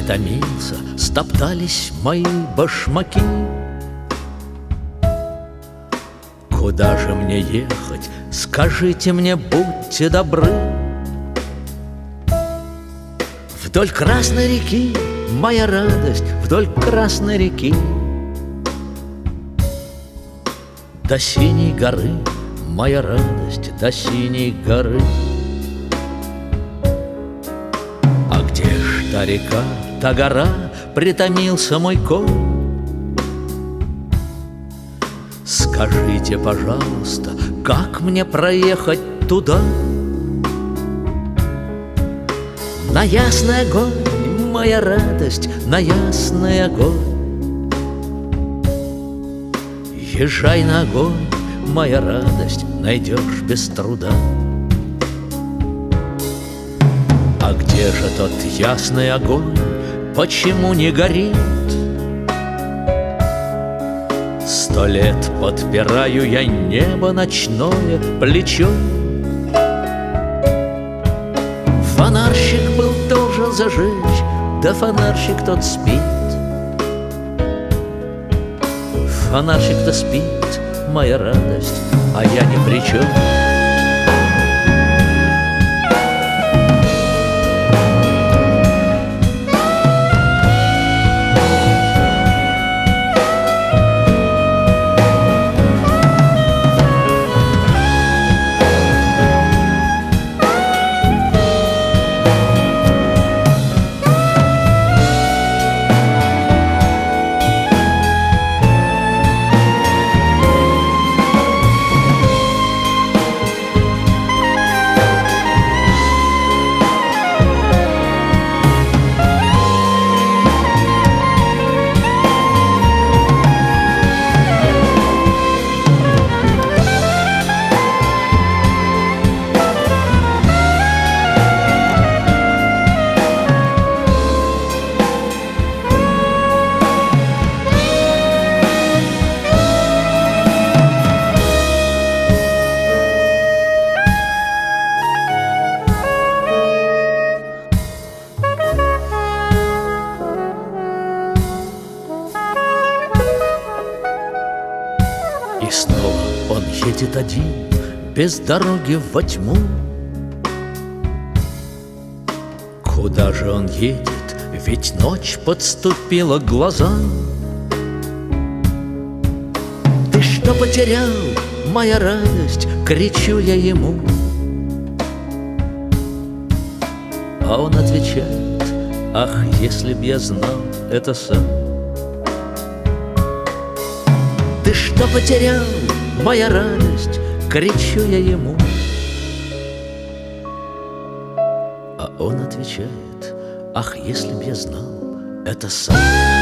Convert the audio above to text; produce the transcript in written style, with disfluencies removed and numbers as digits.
притомился, стоптались мои башмаки. Куда же мне ехать? Скажите мне, будьте добры. Вдоль Красной реки, моя радость, вдоль Красной реки, до синей горы, моя радость, до синей горы. А где ж та река, та гора, притомился мой конь? Скажите, пожалуйста, как мне проехать туда? На ясный огонь, моя радость, на ясный огонь. Езжай на огонь, моя радость, найдешь без труда. А где же тот ясный огонь, почему не горит? 100 лет подпираю я небо ночное плечом. Фонарщик был, должен зажечь, да фонарщик тот спит. Фонарщик-то спит, моя радость, а я ни при чем. И снова он едет один, без дороги во тьму. Куда же он едет? Ведь ночь подступила к глазам. Ты что потерял, моя радость? Кричу я ему. А он отвечает: ах, если б я знал это сам. Ты что потерял, моя радость? Кричу я ему. А он отвечает: ах, если б я знал это сам.